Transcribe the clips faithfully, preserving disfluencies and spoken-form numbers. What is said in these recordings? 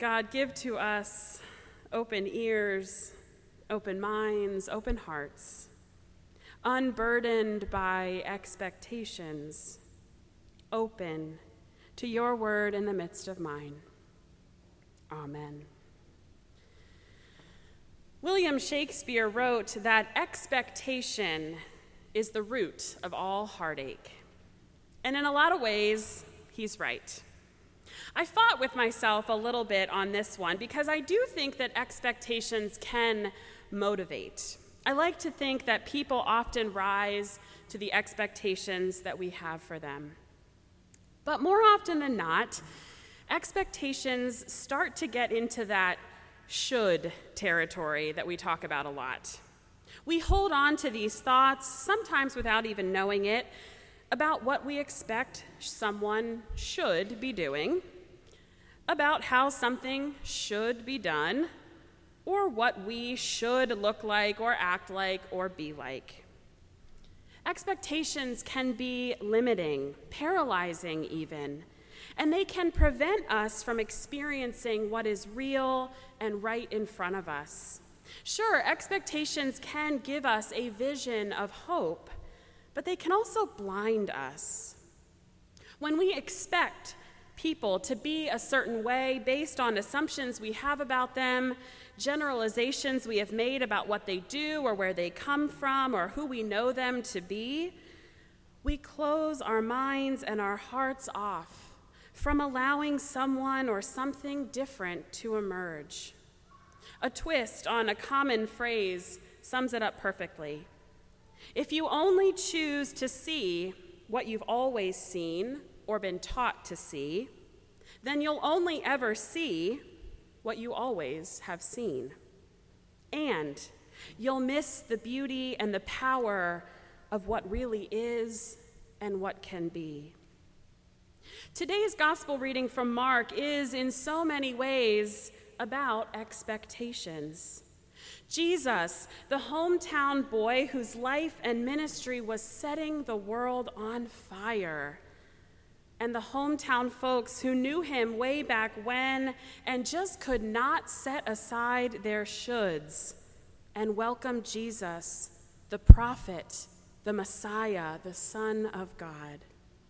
God, give to us open ears, open minds, open hearts, unburdened by expectations, open to your word in the midst of mine. Amen. William Shakespeare wrote that expectation is the root of all heartache. And in a lot of ways, he's right. I fought with myself a little bit on this one because I do think that expectations can motivate. I like to think that people often rise to the expectations that we have for them. But more often than not, expectations start to get into that should territory that we talk about a lot. We hold on to these thoughts, sometimes without even knowing it, about what we expect someone should be doing, about how something should be done, or what we should look like or act like or be like. Expectations can be limiting, paralyzing even, and they can prevent us from experiencing what is real and right in front of us. Sure, expectations can give us a vision of hope, but they can also blind us. When we expect people to be a certain way based on assumptions we have about them, generalizations we have made about what they do or where they come from or who we know them to be, we close our minds and our hearts off from allowing someone or something different to emerge. A twist on a common phrase sums it up perfectly. If you only choose to see what you've always seen or been taught to see, then you'll only ever see what you always have seen. And you'll miss the beauty and the power of what really is and what can be. Today's gospel reading from Mark is in so many ways about expectations. Jesus, the hometown boy whose life and ministry was setting the world on fire, and the hometown folks who knew him way back when and just could not set aside their shoulds and welcome Jesus, the prophet, the Messiah, the Son of God.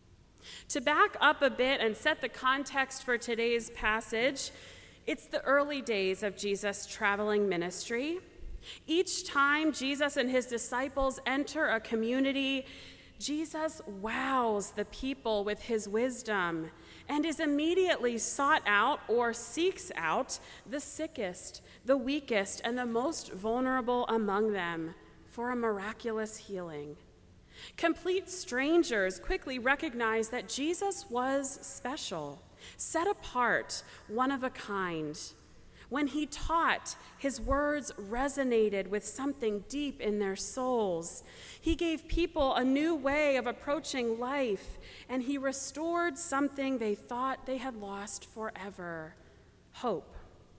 To back up a bit and set the context for today's passage, it's the early days of Jesus' traveling ministry. Each time Jesus and his disciples enter a community, Jesus wows the people with his wisdom and is immediately sought out or seeks out the sickest, the weakest, and the most vulnerable among them for a miraculous healing. Complete strangers quickly recognize that Jesus was special, set apart, one of a kind. When he taught, his words resonated with something deep in their souls. He gave people a new way of approaching life, and he restored something they thought they had lost forever: hope.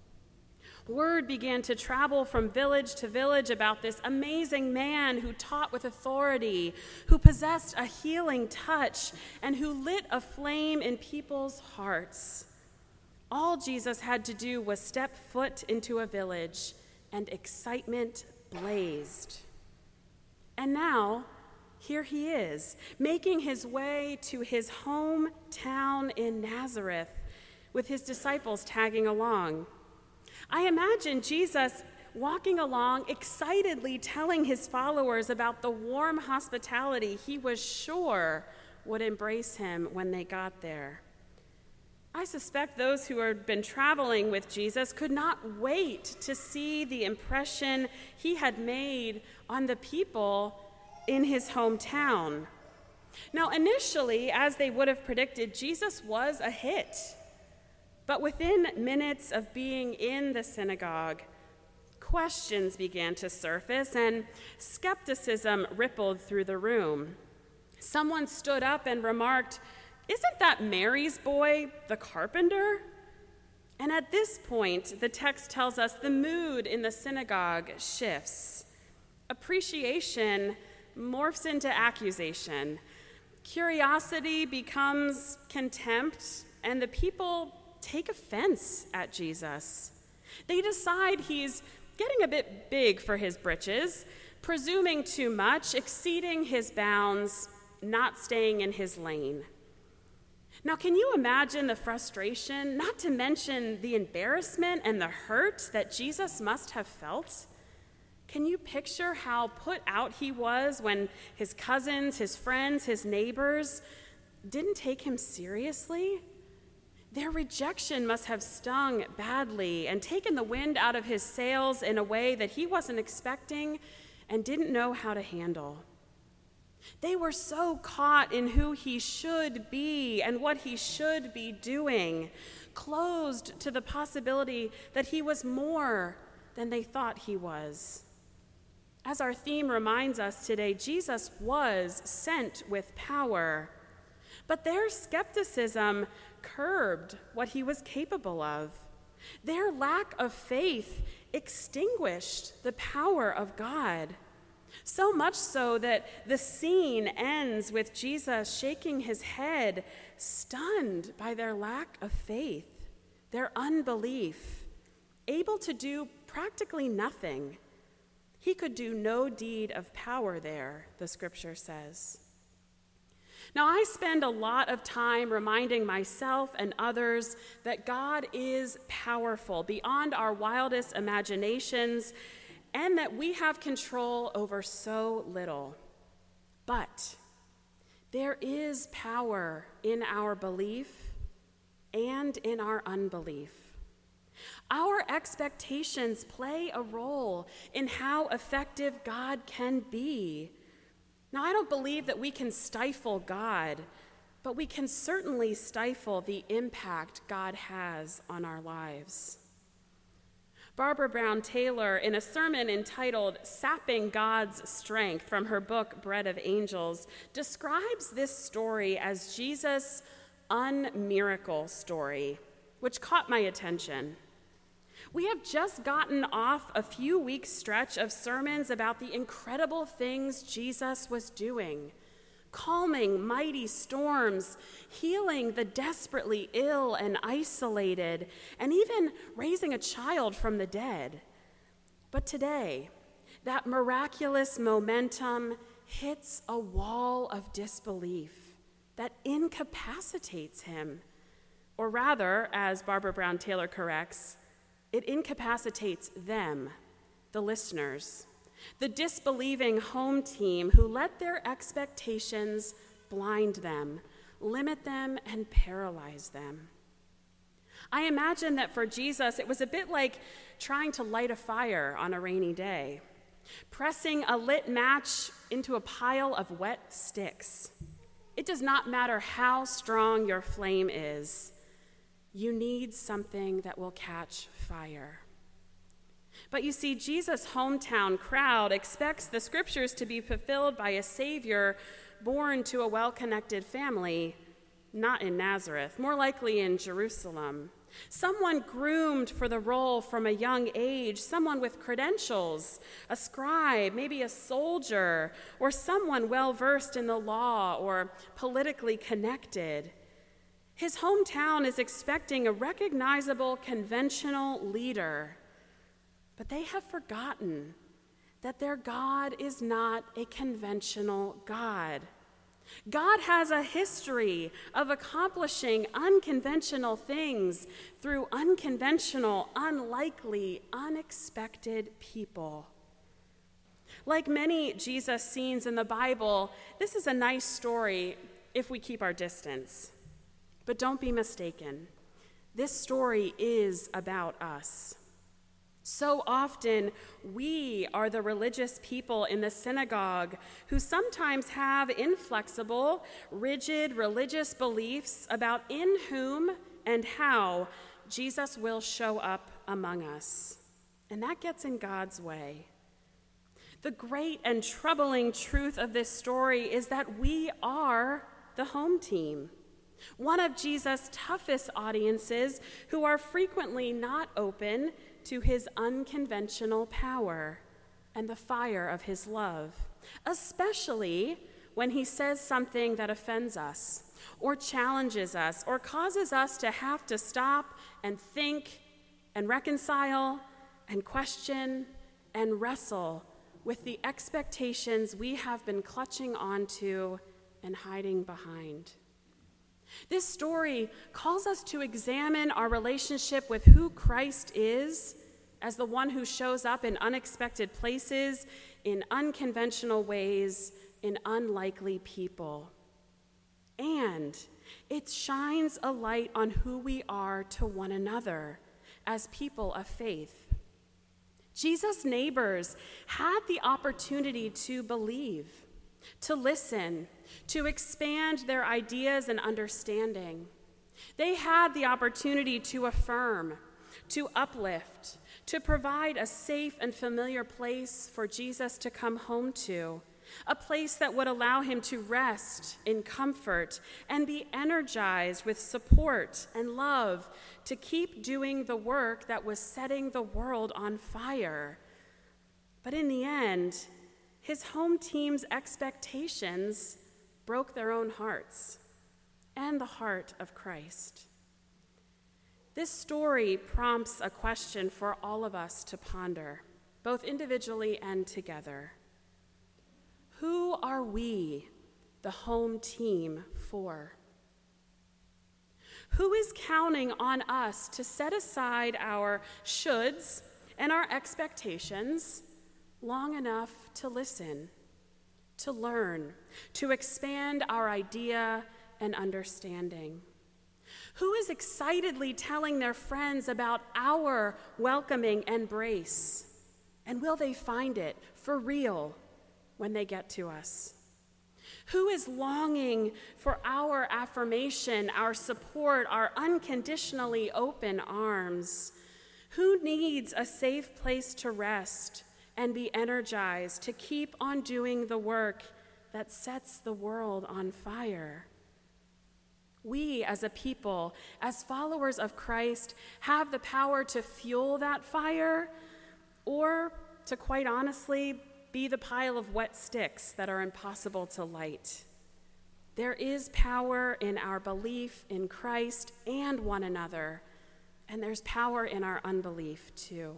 Word began to travel from village to village about this amazing man who taught with authority, who possessed a healing touch, and who lit a flame in people's hearts. All Jesus had to do was step foot into a village, and excitement blazed. And now, here he is, making his way to his hometown in Nazareth, with his disciples tagging along. I imagine Jesus walking along, excitedly telling his followers about the warm hospitality he was sure would embrace him when they got there. I suspect those who had been traveling with Jesus could not wait to see the impression he had made on the people in his hometown. Now, initially, as they would have predicted, Jesus was a hit. But within minutes of being in the synagogue, questions began to surface and skepticism rippled through the room. Someone stood up and remarked, "Isn't that Mary's boy, the carpenter?" And at this point, the text tells us the mood in the synagogue shifts. Appreciation morphs into accusation. Curiosity becomes contempt, and the people take offense at Jesus. They decide he's getting a bit big for his britches, presuming too much, exceeding his bounds, not staying in his lane. Now, can you imagine the frustration, not to mention the embarrassment and the hurt that Jesus must have felt? Can you picture how put out he was when his cousins, his friends, his neighbors didn't take him seriously? Their rejection must have stung badly and taken the wind out of his sails in a way that he wasn't expecting and didn't know how to handle. They were so caught in who he should be and what he should be doing, closed to the possibility that he was more than they thought he was. As our theme reminds us today, Jesus was sent with power, but their skepticism curbed what he was capable of. Their lack of faith extinguished the power of God. So much so that the scene ends with Jesus shaking his head, stunned by their lack of faith, their unbelief, able to do practically nothing. He could do no deed of power there, the scripture says. Now, I spend a lot of time reminding myself and others that God is powerful beyond our wildest imaginations, and that we have control over so little. But there is power in our belief and in our unbelief. Our expectations play a role in how effective God can be. Now, I don't believe that we can stifle God, but we can certainly stifle the impact God has on our lives. Barbara Brown Taylor, in a sermon entitled Sapping God's Strength from her book Bread of Angels, describes this story as Jesus' un-miracle story, which caught my attention. We have just gotten off a few weeks' stretch of sermons about the incredible things Jesus was doing, calming mighty storms, healing the desperately ill and isolated, and even raising a child from the dead. But today, that miraculous momentum hits a wall of disbelief that incapacitates him. Or rather, as Barbara Brown Taylor corrects, it incapacitates them, the listeners, the disbelieving home team who let their expectations blind them, limit them, and paralyze them. I imagine that for Jesus, it was a bit like trying to light a fire on a rainy day, pressing a lit match into a pile of wet sticks. It does not matter how strong your flame is, you need something that will catch fire. But you see, Jesus' hometown crowd expects the scriptures to be fulfilled by a Savior born to a well-connected family, not in Nazareth, more likely in Jerusalem. Someone groomed for the role from a young age, someone with credentials, a scribe, maybe a soldier, or someone well-versed in the law or politically connected. His hometown is expecting a recognizable, conventional leader. But they have forgotten that their God is not a conventional God. God has a history of accomplishing unconventional things through unconventional, unlikely, unexpected people. Like many Jesus scenes in the Bible, this is a nice story if we keep our distance. But don't be mistaken. This story is about us. So often, we are the religious people in the synagogue who sometimes have inflexible, rigid religious beliefs about in whom and how Jesus will show up among us. And that gets in God's way. The great and troubling truth of this story is that we are the home team, one of Jesus' toughest audiences who are frequently not open to his unconventional power and the fire of his love, especially when he says something that offends us, or challenges us, or causes us to have to stop and think and reconcile and question and wrestle with the expectations we have been clutching onto and hiding behind. This story calls us to examine our relationship with who Christ is as the one who shows up in unexpected places, in unconventional ways, in unlikely people. And it shines a light on who we are to one another as people of faith. Jesus' neighbors had the opportunity to believe, to listen, to expand their ideas and understanding. They had the opportunity to affirm, to uplift, to provide a safe and familiar place for Jesus to come home to, a place that would allow him to rest in comfort and be energized with support and love to keep doing the work that was setting the world on fire. But in the end, his home team's expectations broke their own hearts and the heart of Christ. This story prompts a question for all of us to ponder, both individually and together. Who are we, the home team, for? Who is counting on us to set aside our shoulds and our expectations long enough to listen, to learn, to expand our idea and understanding? Who is excitedly telling their friends about our welcoming embrace? And will they find it for real when they get to us? Who is longing for our affirmation, our support, our unconditionally open arms? Who needs a safe place to rest and be energized to keep on doing the work that sets the world on fire? We as a people, as followers of Christ, have the power to fuel that fire, or to quite honestly be the pile of wet sticks that are impossible to light. There is power in our belief in Christ and one another, and there's power in our unbelief too.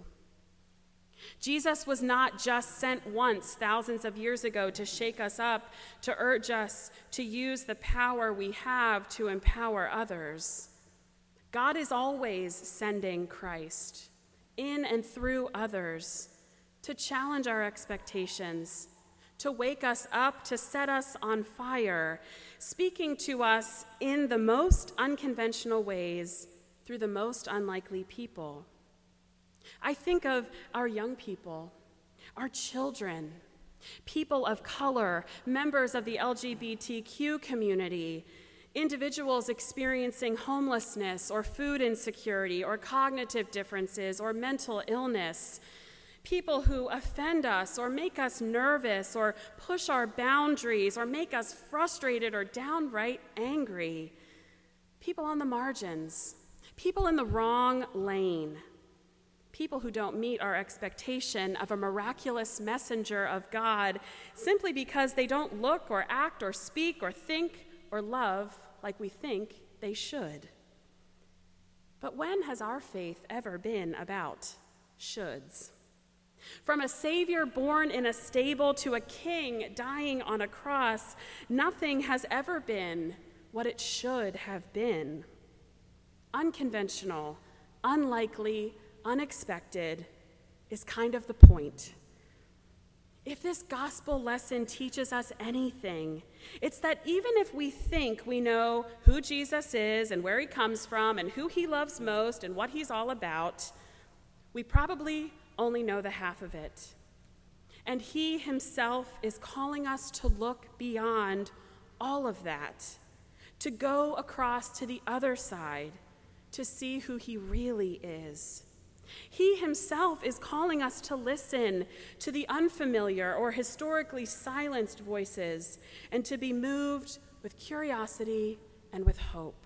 Jesus was not just sent once thousands of years ago to shake us up, to urge us to use the power we have to empower others. God is always sending Christ in and through others to challenge our expectations, to wake us up, to set us on fire, speaking to us in the most unconventional ways through the most unlikely people. I think of our young people, our children, people of color, members of the L G B T Q community, individuals experiencing homelessness or food insecurity or cognitive differences or mental illness, people who offend us or make us nervous or push our boundaries or make us frustrated or downright angry, people on the margins, people in the wrong lane, people who don't meet our expectation of a miraculous messenger of God simply because they don't look or act or speak or think or love like we think they should. But when has our faith ever been about shoulds? From a Savior born in a stable to a king dying on a cross, nothing has ever been what it should have been. Unconventional, unlikely, unexpected is kind of the point. If this gospel lesson teaches us anything, it's that even if we think we know who Jesus is and where he comes from and who he loves most and what he's all about, we probably only know the half of it. And he himself is calling us to look beyond all of that, to go across to the other side, to see who he really is. He himself is calling us to listen to the unfamiliar or historically silenced voices and to be moved with curiosity and with hope.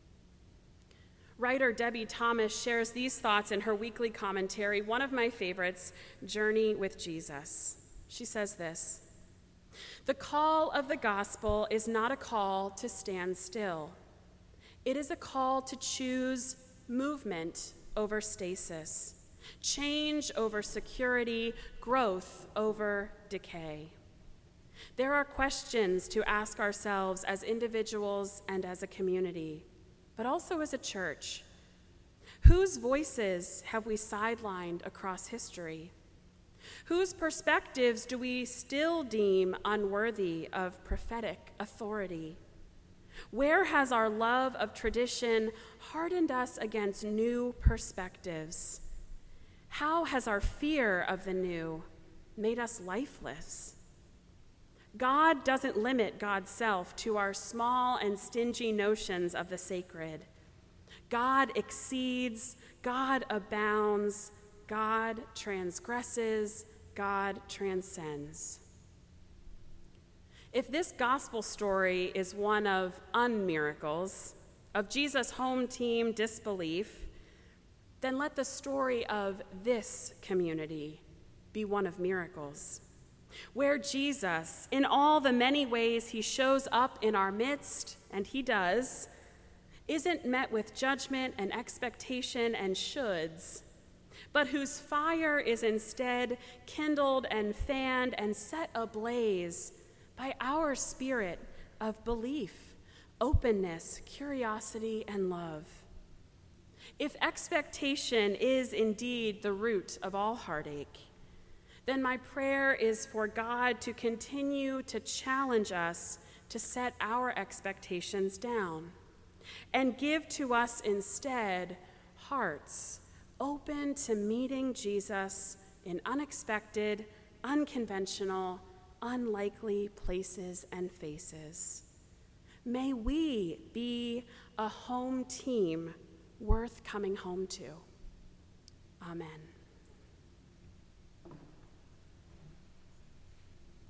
Writer Debbie Thomas shares these thoughts in her weekly commentary, one of my favorites, Journey with Jesus. She says this: The call of the gospel is not a call to stand still. It is a call to choose movement over stasis, change over security, growth over decay. There are questions to ask ourselves as individuals and as a community, but also as a church. Whose voices have we sidelined across history? Whose perspectives do we still deem unworthy of prophetic authority? Where has our love of tradition hardened us against new perspectives? How has our fear of the new made us lifeless? God doesn't limit God's self to our small and stingy notions of the sacred. God exceeds, God abounds, God transgresses, God transcends. If this gospel story is one of unmiracles, of Jesus' home team disbelief, then let the story of this community be one of miracles, where Jesus, in all the many ways he shows up in our midst, and he does, isn't met with judgment and expectation and shoulds, but whose fire is instead kindled and fanned and set ablaze by our spirit of belief, openness, curiosity, and love. If expectation is indeed the root of all heartache, then my prayer is for God to continue to challenge us to set our expectations down and give to us instead hearts open to meeting Jesus in unexpected, unconventional, unlikely places and faces. May we be a home team worth coming home to. Amen.